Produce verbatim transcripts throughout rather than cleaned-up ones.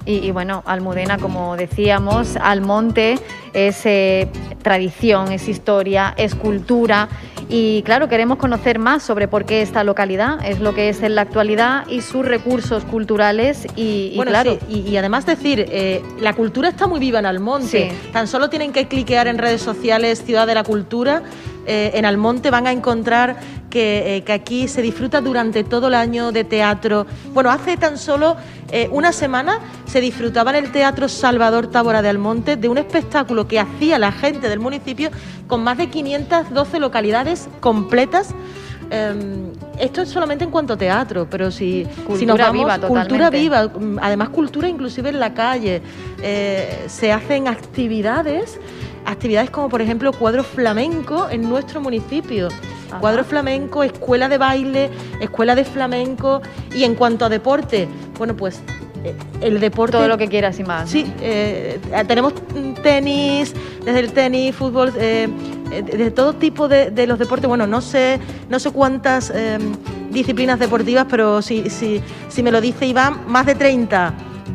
Y, y bueno, Almudena, como decíamos, Almonte es eh, tradición, es historia, es cultura. Y claro, queremos conocer más sobre por qué esta localidad es lo que es en la actualidad y sus recursos culturales. Y, y bueno, claro, sí, y, y además decir, eh, la cultura está muy viva en Almonte. Sí. Tan solo tienen que cliquear en redes sociales Ciudad de la Cultura. Eh, en Almonte van a encontrar que, eh, que aquí se disfruta durante todo el año de teatro. Bueno, hace tan solo eh, una semana se disfrutaba en el Teatro Salvador Tábora de Almonte de un espectáculo que hacía la gente del municipio con más de quinientas doce localidades completas. Eh, esto es solamente en cuanto a teatro, pero si, si nos vamos, viva, cultura viva, además cultura inclusive en la calle. Eh, se hacen actividades, actividades como por ejemplo cuadro flamenco en nuestro municipio. Ajá. Cuadro flamenco, escuela de baile, escuela de flamenco. Y en cuanto a deporte, bueno, pues el deporte... Todo lo que quieras y más. Sí, eh, tenemos tenis, desde el tenis, fútbol, eh, de todo tipo de, de los deportes. Bueno, no sé, no sé cuántas eh, disciplinas deportivas, pero si, si, si me lo dice Iván, más de treinta.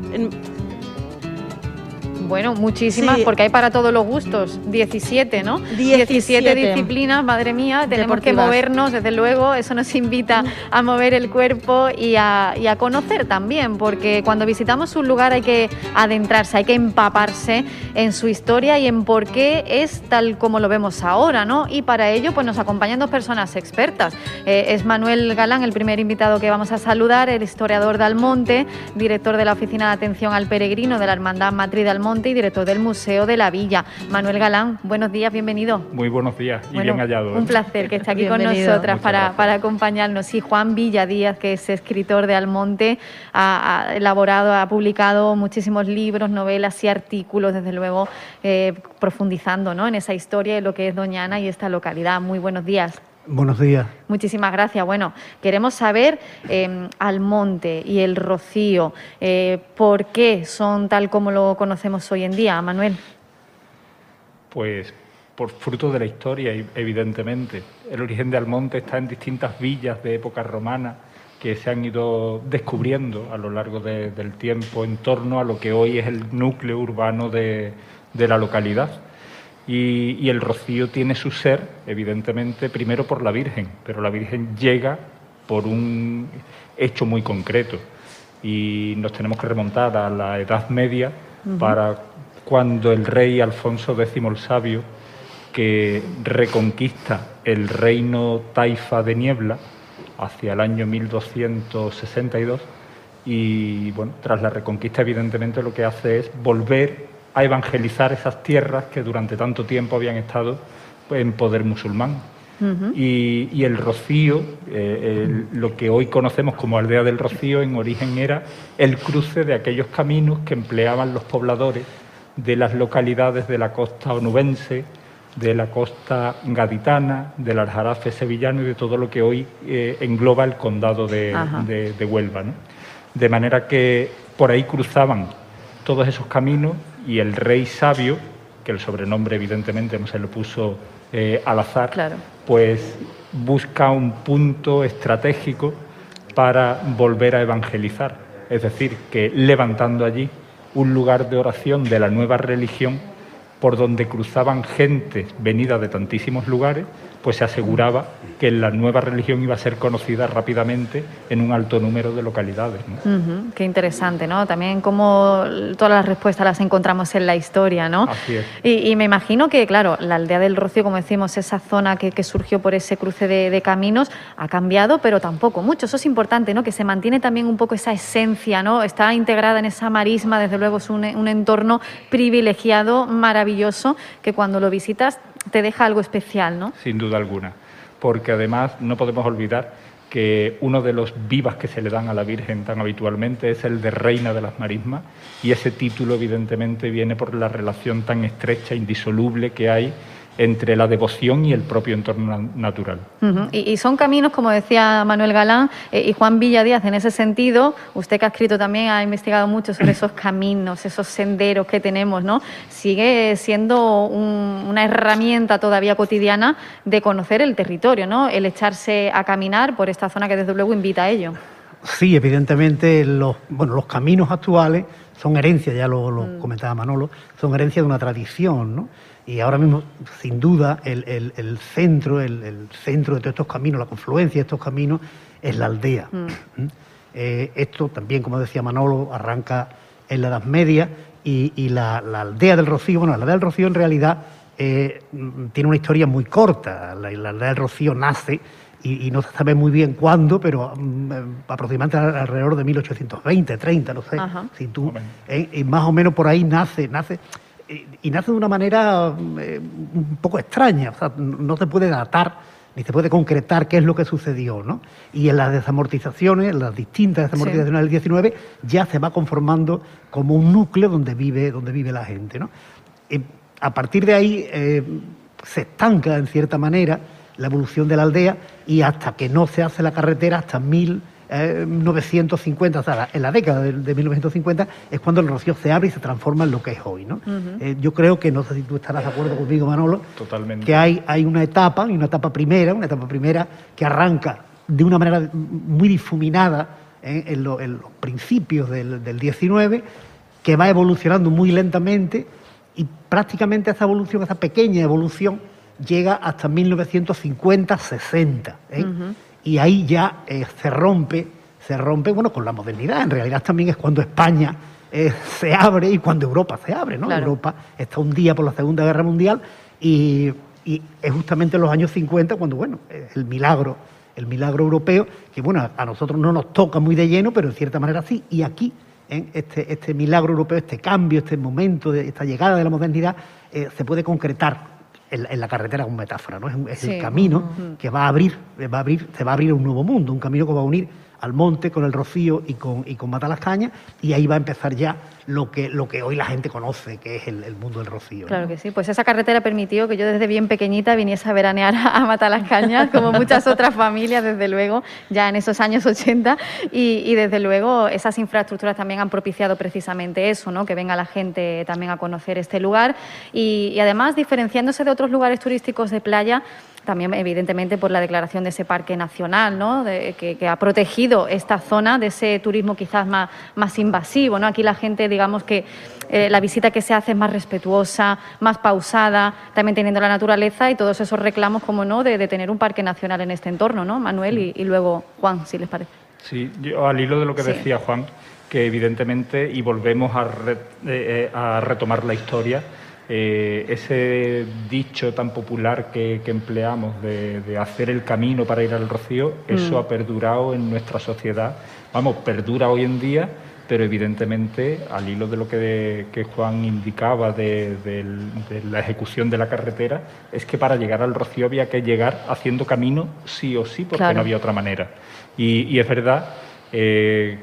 Bueno, muchísimas, sí, porque hay para todos los gustos. diecisiete, ¿no? diecisiete, diecisiete disciplinas, madre mía, tenemos deportivas. Que movernos, desde luego, eso nos invita a mover el cuerpo y a, y a conocer también, porque cuando visitamos un lugar hay que adentrarse, hay que empaparse en su historia y en por qué es tal como lo vemos ahora, ¿no? Y para ello, pues nos acompañan dos personas expertas. Eh, es Manuel Galán, el primer invitado que vamos a saludar, el historiador de Almonte, director de la Oficina de Atención al Peregrino de la Hermandad Matriz de Almonte y director del Museo de la Villa. Manuel Galán, buenos días, bienvenido. Muy buenos días y bueno, bien hallado. Un placer que esté aquí con nosotras para, para acompañarnos. Y Juan Villadíaz, que es escritor de Almonte, ha, ha elaborado, ha publicado muchísimos libros, novelas y artículos, desde luego, eh, profundizando, ¿no?, en esa historia de lo que es Doñana y esta localidad. Muy buenos días. Buenos días. Muchísimas gracias. Bueno, queremos saber eh, Almonte y el Rocío, eh, ¿por qué son tal como lo conocemos hoy en día, Manuel? Pues por fruto de la historia, evidentemente. El origen de Almonte está en distintas villas de época romana que se han ido descubriendo a lo largo de, del tiempo en torno a lo que hoy es el núcleo urbano de, de la localidad. Y, y el Rocío tiene su ser, evidentemente, primero por la Virgen, pero la Virgen llega por un hecho muy concreto y nos tenemos que remontar a la Edad Media uh-huh. para cuando el rey Alfonso décimo el Sabio, que reconquista el reino taifa de Niebla hacia el año mil doscientos sesenta y dos y, bueno, tras la reconquista, evidentemente, lo que hace es volver a evangelizar esas tierras que durante tanto tiempo habían estado pues, en poder musulmán. Uh-huh. y, y el Rocío, eh, el, lo que hoy conocemos como Aldea del Rocío, en origen era el cruce de aquellos caminos que empleaban los pobladores de las localidades de la costa onubense, de la costa gaditana, del Aljarafe sevillano y de todo lo que hoy eh, engloba el condado de, de, de Huelva, ¿no? De manera que por ahí cruzaban todos esos caminos y el rey sabio, que el sobrenombre evidentemente no se lo puso eh, al azar, claro. pues busca un punto estratégico para volver a evangelizar. Es decir, que levantando allí un lugar de oración de la nueva religión por donde cruzaban gentes venidas de tantísimos lugares, pues se aseguraba que la nueva religión iba a ser conocida rápidamente en un alto número de localidades, ¿no? Uh-huh. Qué interesante, ¿no? También como todas las respuestas las encontramos en la historia, ¿no? Así es. Y, y me imagino que, claro, la aldea del Rocío, como decimos, esa zona que, que surgió por ese cruce de, de caminos, ha cambiado, pero tampoco mucho. Eso es importante, ¿no? Que se mantiene también un poco esa esencia, ¿no? Está integrada en esa marisma, desde luego es un, un entorno privilegiado, maravilloso, que cuando lo visitas te deja algo especial, ¿no? Sin duda alguna, porque además no podemos olvidar que uno de los vivas que se le dan a la Virgen tan habitualmente es el de Reina de las Marismas, y ese título evidentemente viene por la relación tan estrecha, indisoluble que hay entre la devoción y el propio entorno natural. Uh-huh. y, y son caminos, como decía Manuel Galán eh, y Juan Villadíaz, en ese sentido, usted que ha escrito también, ha investigado mucho sobre esos caminos, esos senderos que tenemos, ¿no? Sigue siendo un, una herramienta todavía cotidiana de conocer el territorio, ¿no? El echarse a caminar por esta zona que desde luego invita a ello. Sí, evidentemente los, bueno, los caminos actuales son herencias, ya lo, lo Mm. comentaba Manolo, son herencias de una tradición, ¿no? Y ahora mismo, sin duda, el, el, el centro, el, el centro de todos estos caminos, la confluencia de estos caminos, es la aldea. Mm. ¿Mm? Eh, esto también, como decía Manolo, arranca en la Edad Media y, y la, la aldea del Rocío, bueno, la aldea del Rocío en realidad eh, tiene una historia muy corta. La, la aldea del Rocío nace y, y no se sabe muy bien cuándo, pero um, aproximadamente alrededor de mil ochocientos veinte, treinta, no sé, Ajá. si tú, eh, y más o menos por ahí nace, nace y, y nace de una manera eh, un poco extraña, o sea, no se puede datar ni se puede concretar qué es lo que sucedió, ¿no? Y en las desamortizaciones, en las distintas desamortizaciones Sí. del diecinueve, ya se va conformando como un núcleo donde vive, donde vive la gente, ¿no? Y a partir de ahí eh, se estanca, en cierta manera, la evolución de la aldea y hasta que no se hace la carretera, hasta mil novecientos cincuenta, o sea, en la década de, de mil novecientos cincuenta, es cuando el Rocío se abre y se transforma en lo que es hoy, ¿no? Ujú. Eh, yo creo que, no sé si tú estarás de acuerdo conmigo, Manolo, Totalmente. que hay, hay una etapa, y una etapa primera, una etapa primera que arranca de una manera muy difuminada eh, en, lo- en los principios del, del diecinueve, que va evolucionando muy lentamente y prácticamente esa evolución, esa pequeña evolución, llega hasta mil novecientos cincuenta sesenta. ¿eh? Ujú. Y ahí ya eh, se rompe, se rompe, bueno, con la modernidad. En realidad también es cuando España eh, se abre y cuando Europa se abre, ¿no? Claro. Europa está hundida por la Segunda Guerra Mundial y, y es justamente en los años cincuenta cuando, bueno, el milagro, el milagro europeo, que bueno, a nosotros no nos toca muy de lleno, pero en cierta manera sí. Y aquí, ¿eh? este, este milagro europeo, este cambio, este momento, de esta llegada de la modernidad, eh, se puede concretar en, en la carretera con metáfora, ¿no? Es, un- es Sí. el camino Ujú. que va a abrir, va a abrir, se va a abrir un nuevo mundo, un camino que va a unir al monte con el Rocío y con, y con Matalascañas, y ahí va a empezar ya lo que, lo que hoy la gente conoce, que es el, el mundo del Rocío. Claro ¿no? que sí, pues esa carretera permitió que yo desde bien pequeñita viniese a veranear a Matalascañas, como muchas otras familias, desde luego, ya en esos años ochenta, y, y desde luego esas infraestructuras también han propiciado precisamente eso, ¿no? Que venga la gente también a conocer este lugar y, y además diferenciándose de otros lugares turísticos de playa, también evidentemente por la declaración de ese parque nacional, ¿no? De- que, que ha protegido esta zona de ese turismo quizás más, más invasivo, ¿no? Aquí la gente, digamos que eh, la visita que se hace es más respetuosa, más pausada, también teniendo la naturaleza y todos esos reclamos, como no, de, de tener un parque nacional en este entorno, ¿no? Manuel y, y luego Juan, si les parece. Sí, yo al hilo de lo que Sí. decía Juan, que evidentemente, y volvemos a, re- eh, eh, a retomar la historia, eh, ese dicho tan popular que, que empleamos de, de hacer el camino para ir al Rocío, eso Mm. ha perdurado en nuestra sociedad, vamos, perdura hoy en día, pero evidentemente, al hilo de lo que, que Juan indicaba de, del- de la ejecución de la carretera, es que para llegar al Rocío había que llegar haciendo camino sí o sí, porque Claro. no había otra manera. Y, y es verdad, eh,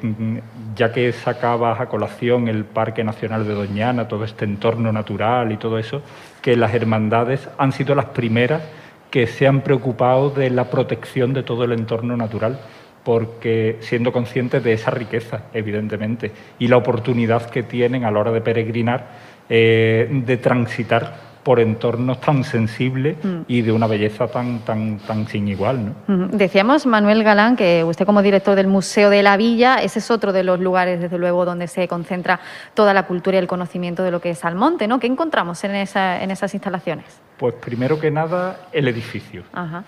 ya que sacabas a colación el Parque Nacional de Doñana, todo este entorno natural y todo eso, que las hermandades han sido las primeras que se han preocupado de la protección de todo el entorno natural, porque siendo conscientes de esa riqueza, evidentemente, y la oportunidad que tienen a la hora de peregrinar, eh, de transitar por entornos tan sensibles Mm. y de una belleza tan, tan, tan sin igual, ¿no? Ujú. Decíamos, Manuel Galán, que usted como director del Museo de la Villa, ese es otro de los lugares, desde luego, donde se concentra toda la cultura y el conocimiento de lo que es Almonte, ¿no? ¿Qué encontramos en, esa, en esas instalaciones? Pues primero que nada, el edificio. Ajá.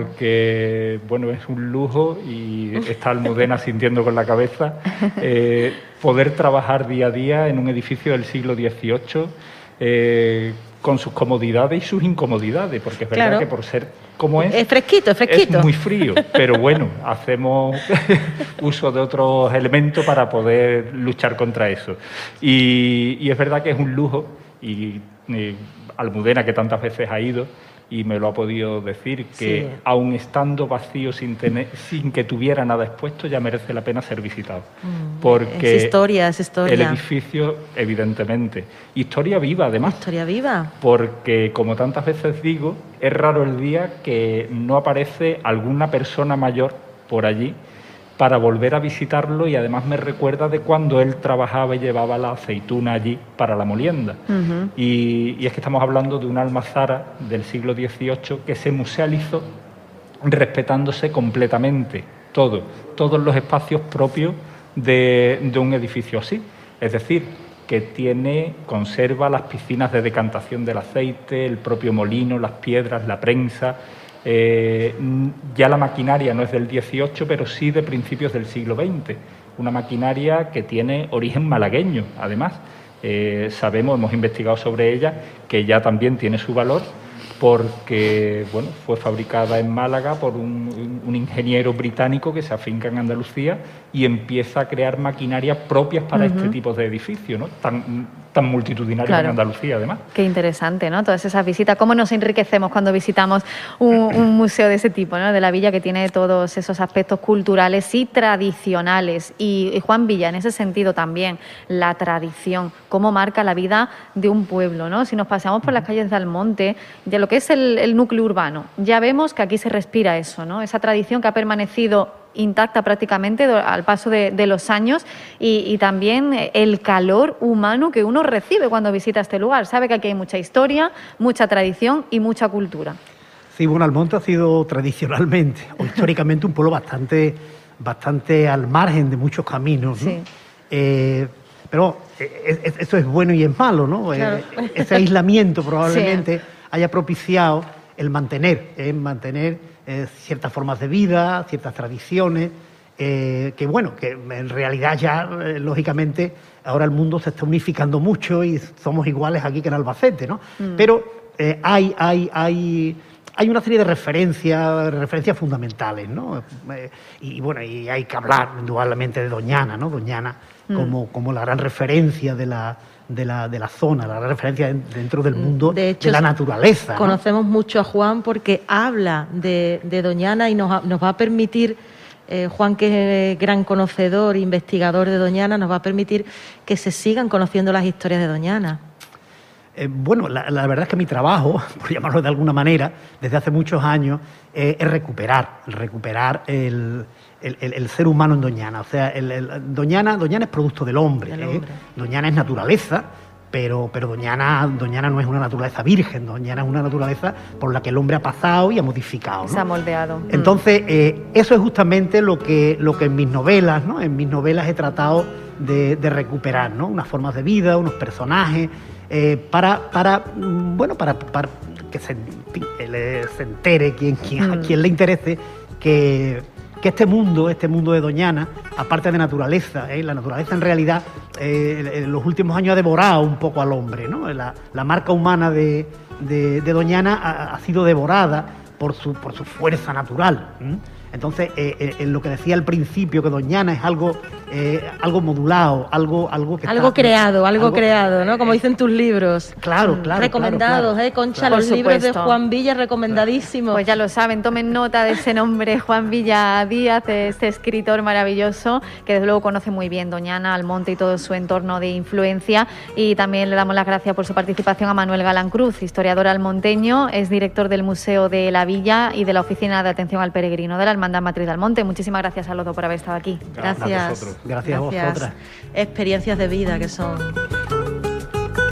Porque, bueno, es un lujo y está Almudena sintiendo con la cabeza eh, poder trabajar día a día en un edificio del siglo dieciocho eh, con sus comodidades y sus incomodidades, porque es verdad Claro. que por ser como es, Es fresquito, es fresquito. es muy frío, pero bueno, hacemos uso de otros elementos para poder luchar contra eso. Y, y es verdad que es un lujo y, y Almudena, que tantas veces ha ido y me lo ha podido decir, que Sí. aun estando vacío sin, tener, sin que tuviera nada expuesto, ya merece la pena ser visitado. Porque Es historia, es historia. el edificio, evidentemente. Historia viva, además. Historia viva. Porque, como tantas veces digo, es raro el día que no aparece alguna persona mayor por allí para volver a visitarlo, y además me recuerda de cuando él trabajaba y llevaba la aceituna allí para la molienda. Ujú. y, y es que estamos hablando de una almazara del siglo dieciocho que se musealizó respetándose completamente todo, todos los espacios propios de, de un edificio así. Es decir, que tiene, conserva las piscinas de decantación del aceite, el propio molino, las piedras, la prensa. Eh, ya la maquinaria no es del dieciocho, pero sí de principios del siglo veinte. Una maquinaria que tiene origen malagueño, además. Eh, sabemos, hemos investigado sobre ella, que ya también tiene su valor, porque bueno, fue fabricada en Málaga por un, un ingeniero británico que se afinca en Andalucía y empieza a crear maquinarias propias para uh-huh. este tipo de edificios, ¿no? Tan, tan multitudinarios claro. en Andalucía, además. Qué interesante, ¿no? Todas esas visitas. ¿Cómo nos enriquecemos cuando visitamos un, un museo de ese tipo, ¿no? De la Villa, que tiene todos esos aspectos culturales y tradicionales. Y, y Juan Villa, en ese sentido también, la tradición, cómo marca la vida de un pueblo, ¿no? Si nos paseamos por las calles de Almonte, de lo que es el, el núcleo urbano, ya vemos que aquí se respira eso, ¿no? Esa tradición que ha permanecido intacta prácticamente al paso de, de los años y, y también el calor humano que uno recibe cuando visita este lugar. Sabe que aquí hay mucha historia, mucha tradición y mucha cultura. Sí, bueno, Almonte ha sido tradicionalmente o históricamente un pueblo bastante, bastante al margen de muchos caminos, ¿no? Sí. Eh, pero eh, esto es bueno y es malo, ¿no? Claro. Eh, ese aislamiento probablemente sí. haya propiciado el mantener, eh, mantener Eh, ciertas formas de vida, ciertas tradiciones, eh, que bueno, que en realidad ya, eh, lógicamente, ahora el mundo se está unificando mucho y somos iguales aquí que en Albacete, ¿no? Mm. Pero eh, hay, hay, hay, hay una serie de referencias, referencias fundamentales, ¿no? Eh, y bueno, y hay que hablar indudablemente de Doñana, ¿no? Doñana mm. como, como la gran referencia de la... De la, de la zona, la referencia dentro del mundo de, hecho, de la naturaleza. Conocemos ¿no? mucho a Juan porque habla de, de Doñana y nos, nos va a permitir, eh, Juan, que es gran conocedor, investigador de Doñana, nos va a permitir que se sigan conociendo las historias de Doñana. Eh, bueno, la, la verdad es que mi trabajo, por llamarlo de alguna manera, desde hace muchos años, eh, es recuperar, recuperar el... El, el, el ser humano en Doñana. O sea, el, el, Doñana, Doñana es producto del hombre, ¿eh? hombre. Doñana es naturaleza, pero, pero Doñana, Doñana no es una naturaleza virgen, Doñana es una naturaleza por la que el hombre ha pasado y ha modificado, ¿no? Se ha moldeado. Entonces, eh, eso es justamente lo que, lo que en mis novelas, ¿no? En mis novelas he tratado de, de recuperar, ¿no? Unas formas de vida, unos personajes, eh, para, para, bueno, para, para que se, se entere quien, quien, mm. a quien le interese que... que este mundo, este mundo de Doñana, aparte de naturaleza, ¿eh? la naturaleza en realidad eh, en los últimos años ha devorado un poco al hombre, ¿no? La, la marca humana de, de, de Doñana ha, ha sido devorada por su, por su fuerza natural. ¿eh? Entonces, eh, eh, lo que decía al principio, que Doñana es algo, eh, algo modulado, algo, algo que algo está, creado, algo, algo creado, ¿no? Como dicen tus libros. Claro, claro. Recomendados, claro, ¿eh? Concha, claro. los libros de Juan Villa, recomendadísimos. Pues ya lo saben, tomen nota de ese nombre, Juan Villa Díaz, este escritor maravilloso, que desde luego conoce muy bien Doñana, Almonte y todo su entorno de influencia. Y también le damos las gracias por su participación a Manuel Galán Cruz, historiador almonteño, es director del Museo de la Villa y de la Oficina de Atención al Peregrino de la Hermandad Matriz de Almonte. Muchísimas gracias a los dos por haber estado aquí. Gracias. Gracias a vosotros. Gracias a vosotras. Experiencias de vida que son.